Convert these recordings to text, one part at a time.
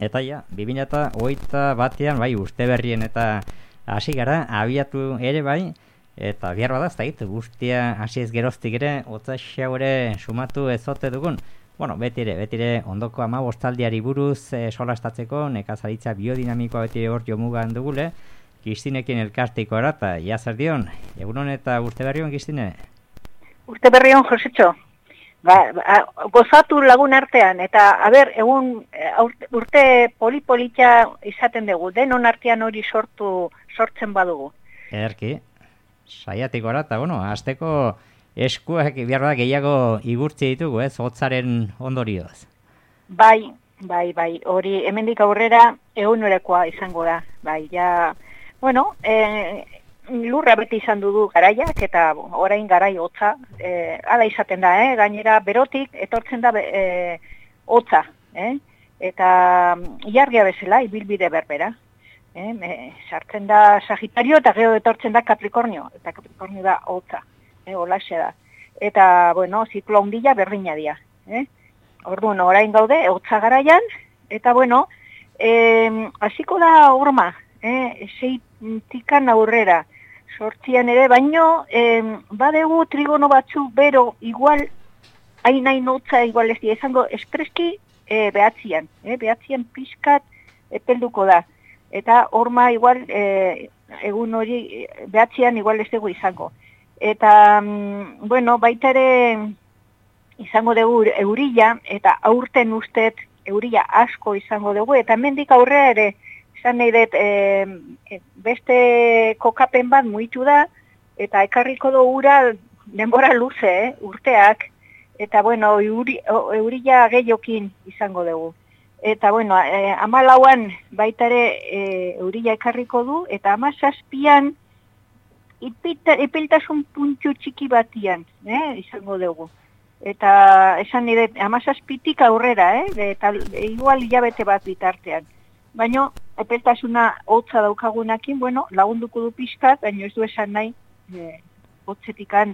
Eta ja, 2021 bai, uste berrien eta hasi gara, abiatu ere bai, eta bihar bada, ez da guztia hasi ez geroztik ere, otsaxaure sumatu ezote dugun. Bueno, betire ondoko 15 buruz solastatzeko, nekazaritza biodinamikoa beti hor jomugan dugule, Kristinekin elkartiko era, eta zer dion, egunon eta urte berri hon, Kristine? Urte berri hon, Josetxo. Gozatu lagun artean, eta, egun urte polipolitza izaten dugu, denon artean hori sortzen badugu. Ederki, saiatik gara, eta, azteko eskuak behar da gehiago igurtzi ditugu, hotzaren ondorioz. Bai, hori hemendik aurrera egunorekoa izango da, bai, ja, lurra beti izan dugu garaiak, eta orain garai hotza, hala izaten da, gainera berotik etortzen da hotza, eta ilargia bezala, ibilbide berbera. Sartzen da Sagitario eta gero etortzen da Capricornio, eta Capricornio da hotza, holaxe da. Eta, ziklo handila berdina dira. Orduan, orain gaude, hotza garaian, eta, hasiko da horma, seitikan aurrera, sortzian ere, baino, badegu trigono batzu bero igual, hain hotza igual ez dira, izango espreski behatzian, behatzian pixkat epelduko da. Eta horma igual, egun hori behatzian igual ez dugu izango. Eta, baita ere izango dugu eurila, eta aurten ustet eurila asko izango dugu, eta hemendik aurrea ere, izan nahi dut, beste kokapen bat muitu da, eta ekarriko du ura denbora luze, urteak, eta, eurila gehiokin izango dugu. Eta, 14an baita ere eurila ekarriko du, eta 17an ipiltasun puntxu txiki batian, izango dugu. Eta esan nire, 17tik aurrera, eta igual hilabete bat bitartean. Baina, epeltasuna hotza daukagunakin, lagunduko du pixkat, baina ez du esan nahi, hotzetikan,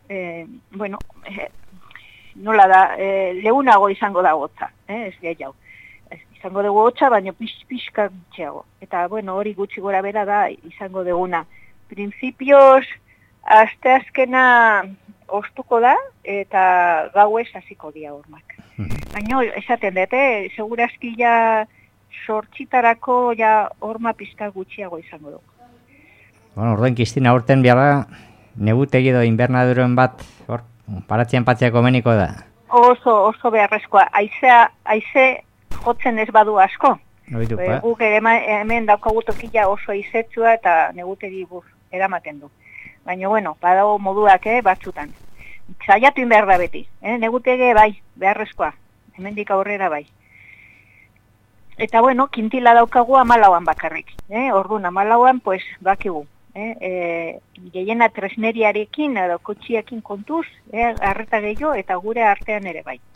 nola da, lehunago izango da hotza, ez gehiago. Izango dugu hotza, baina pixka gutxiago. Eta, hori gutxi gora bera da izango duguna. Printzipioz, asteazkena ostuko da, eta gauez hasiko dira hormak. Baina, esaten dut, segurazki ja sortxitarako ja horma pixka gutxiago izango dugu. Orduan, Kristina, aurten biara, negutegi edo inbernaduroen bat, paratzen patziako meniko da? Oso beharrezkoa. Aize jotzen ez badu asko. Guk hemen daukagu tokila oso aizetzua eta negutegi eramaten du. Baina, badago moduak batzutan. Saiatu behar da beti. Negutege bai, beharrezkoa. Hemendik aurrera bai. Eta, kintila daukagu 14an bakarrik. Orduan, 14an, bakigu. Gehiena tresneriarekin edo kotxiakin kontuz, arreta gehiago eta gure artean ere bai.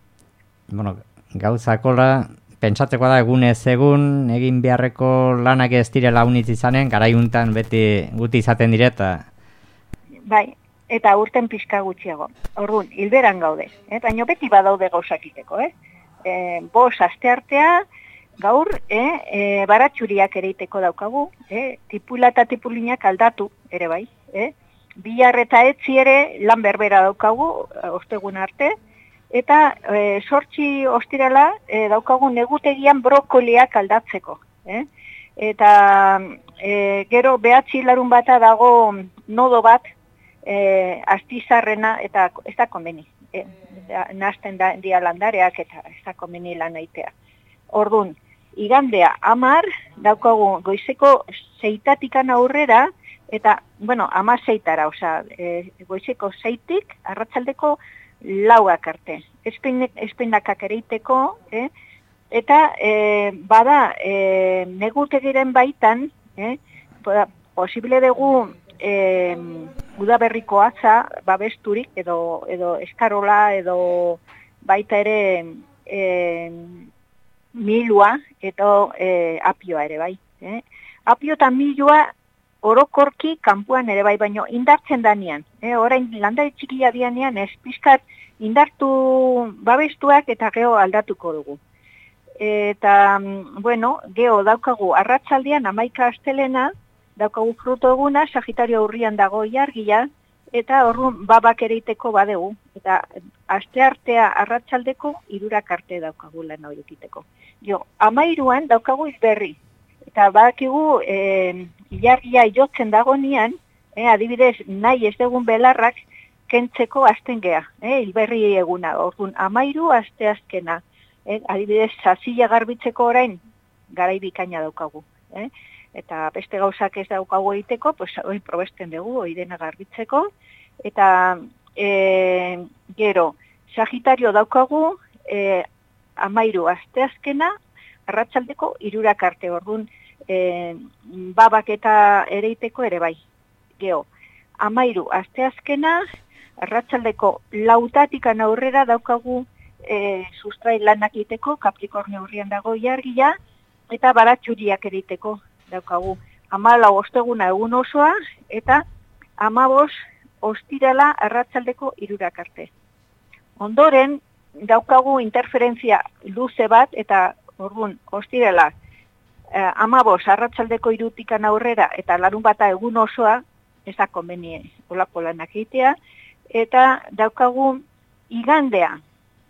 Gauzakola, pentsatzeko da egunez egun, egin beharreko lanak ez direla unitz izanen, garaiuntan beti guti izaten direta. Bai, eta urten pixka gutxiago. Orduan, hilberan gaude, baina beti badaude gauzakiteko. Bos aste artea, gaur, baratxuriak ereiteko daukagu, tipula eta tipulinak aldatu ere bai. Bihar eta etzi ere lan berbera daukagu, ostegun arte, eta sortzi ostirala daukagu negutegian brokoliak aldatzeko. Eta gero behatzi larun bata dago nodo bat, astizarrena eta ez da konbeni. Nazten dia landareak eta ez da konbeni lan aitea. Orduan, igandea 10 daukagu goizeko 6 aurrera, eta, 16-tara, goizeko 6tik, arratsaldeko 4 arte. Espeinakak ereiteko, eta bada negutegiren baitan, posible dugu udaberriko atza babesturik, edo eskarola, edo baita ere milua eta apioa ere bai. Apio eta milua orokorki kanpuan ere bai, baino indartzen danean. Orain landare txikia dianean ez pizkat indartu babestuak eta gero aldatuko dugu. eta, bueno, geho daukagu arratsaldean 11 astelena, daukagu fruto eguna, Sagitario aurrian dago ilargia, eta orrun babak ereiteko badegu, eta asteartea arratsaldeko 3 arte daukagu lan hori egiteko. Jo, 13an daukagu hilberri, eta badakigu ilargia jotzen dagonean, adibidez, nahi ez dugun belarrak kentzeko hasten gea, hilberri eguna, orduan 13 asteazkena, adibidez, sazila garbitzeko orain, garai bikaina daukagu, eta beste gauzak ez daukagu egiteko, pues hori probesten dugu, hori dena garbitzeko, eta gero, Sagitario daukagu, 13 asteazkena, arratsaldeko 3 arte, orduan, babak eta ereiteko ere bai. Geo, 13 asteazkena, arratsaldeko 4 aurrera daukagu sustrai lanak egiteko, Capricornio aurrian dago ilargia, eta baratxuriak egiteko daukagu. 14 osteguna egun osoa, eta 15 ostirala arratsaldeko 3 arte. Ondoren, daukagu interferentzia luze bat, eta orduan ostirala 15 arratsaldeko 3 aurrera, eta larunbata egun osoa, ez da konbenie olako lanak egitea, eta daukagu igandea,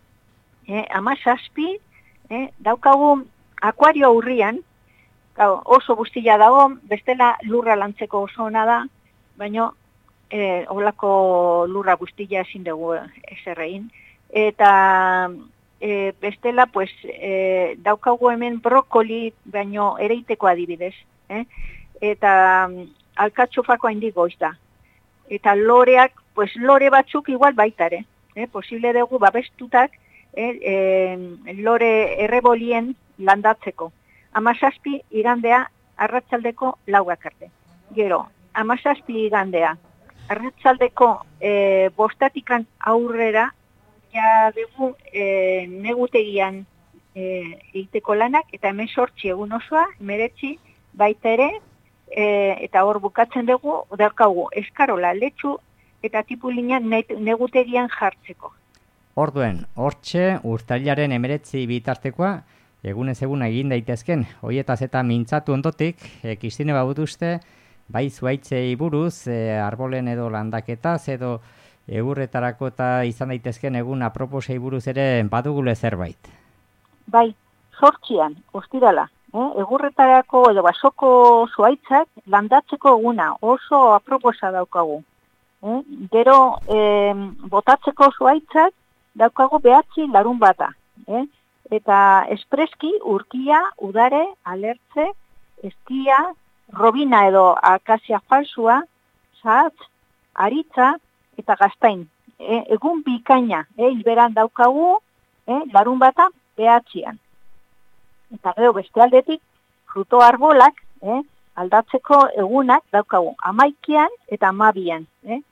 17, daukagu Akuario aurrian, oso guztia dago, bestela lurra lantzeko oso ona da, baina olako lurra guztia ezin dugu eserrein. Eta bestela, pues, daukagu hemen brokoli, baino ereiteko adibidez. Eta alkatxofako haindik goiz da. Eta loreak, pues, lore batzuk igual baitare. Posible dugu babestutak lore errebolien landatzeko. 17 igandea arratsaldeko 4 arte. Gero, 17 igandea arratsaldeko 5 aurrera ja dugu negutegian egiteko lanak, eta 18 egun osoa, 19 baita ere, eta hor bukatzen dugu, daukagu eskarola, letxu eta tipulinean negutegian jartzeko. Orduen, hortxe urtailaren 19 bitartekoa, egunez egun egin daitezken, hoietaz eta mintzatu ondotik, Kristine Babutuzte, bai zuaitzei buruz, arbolen edo landaketaz, edo egurretarako eta izan daitezken egun aproposei buruz ere badugule zerbait. Bai, 8an, ostirala, egurretarako edo basoko zuaitzak landatzeko eguna, oso aproposa daukagu. Gero, botatzeko zuaitzak daukagu 9 larunbata, eta espreski urkia, udare, alertze, eskia, robina edo akazia falsua, zahatz, aritza eta gaztain. Egun bikaina, hilberan daukagu, larunbata 9an. Eta gero beste aldetik, fruto arbolak, aldatzeko egunak daukagu 11an eta 12an.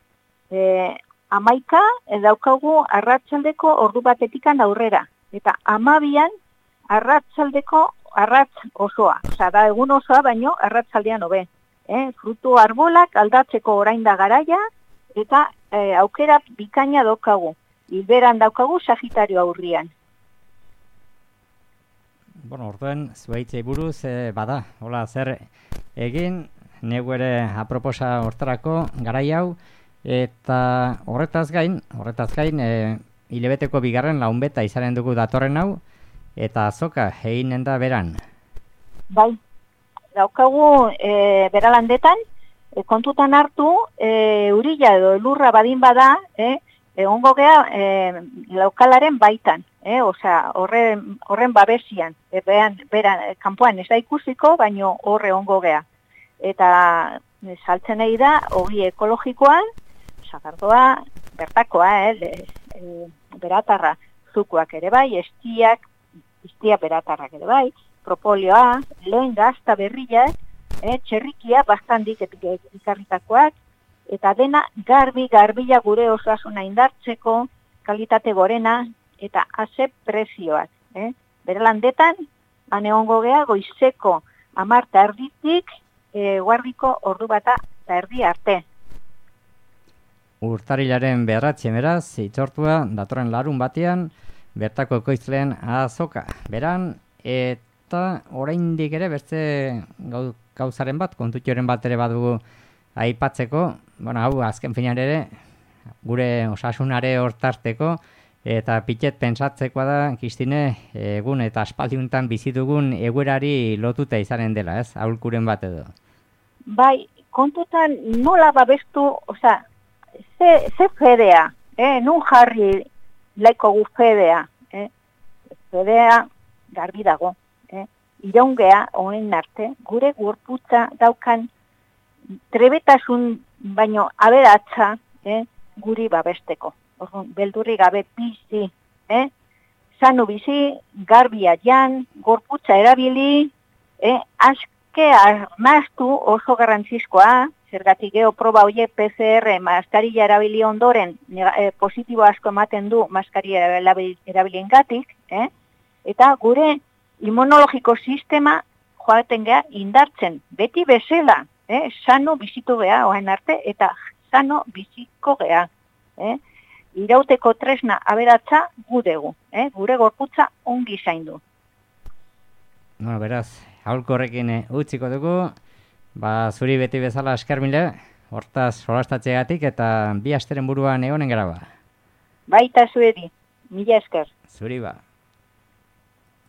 11 daukagu arratsaldeko ordu batetikan aurrera. Eta 12an arratsaldeko arratz osoa. Osa, da egun osoa, baino arratsaldean hobe. Frutu arbolak aldatzeko orain da garaia, eta aukera bikaina daukagu. Hilberan daukagu Sagitario aurrian. Bueno, orduen, zuaitzei buruz, bada, hola, zer egin, negu ere aproposa hortarako garai hau, eta horretaz gain, hilebeteko bigarren launbeta izanen dugu datorren hau, eta azoka eginen da beran. Bai, daukagu beralandetan, kontutan hartu, urila edo lurra badin bada, egongo gea laukalaren baitan, osea, horren babesian, beran, kanpoan ez da ikusiko, baino horre egongo gea. Eta saltzen nahi da, ogi ekologikoan, sagardoa, bertakoa, beratarra, zukuak ere bai, estia beratarrak ere bai, propolioa, lehen gazta berriak, txerrikia bastandik ikarritakoak, eta dena garbila gure osasuna indartzeko, kalitate gorena, eta aze prezioak. Beralandetan, egongo gea goizeko 10:30 guardiko ordu bata eta erdi arte. Urtarilaren 9 beraz, itzortua, datorren larun batean, bertako ekoizleen azoka. Beran, eta oraindik ere beste gauzaren bat, kontutxoren bat ere badugu aipatzeko, bueno, hau azken finean ere, gure osasunare hortarteko, eta pitxet pentsatzekoa da, Kristine, egun eta aspaldiuntan bizitugun egoerari lotuta izanen dela, ez? Aholkuren bat edo. Bai, kontutan nola babestu, osea, ze fedea, nun jarri laiko gu fedea, fedea garbi dago, iraungea honen arte, gure gorputza daukan trebetasun baino aberatza, guri babesteko. Orduan, beldurri gabe bizi, sanu bizi, garbia jan, gorputza erabili, aske arnaztu oso garrantzizkoa, zergatik proba hoiek PCR maskarilla erabili ondoren positibo asko ematen du maskarilla erabiliengatik, eta gure immunologiko sistema joaten gea indartzen, beti bezala, sano bizitu gea oain arte, eta sano biziko gea, irauteko tresna aberatza gu dugu, gure gorputza ongi zaindu. Bueno, beraz, aholku horrekin utziko dugu, zuri beti bezala esker mile, hortaz solastatzeagatik eta bi asteren buruan egonen gara ba. Baita zuedi, mila esker. Zuri ba.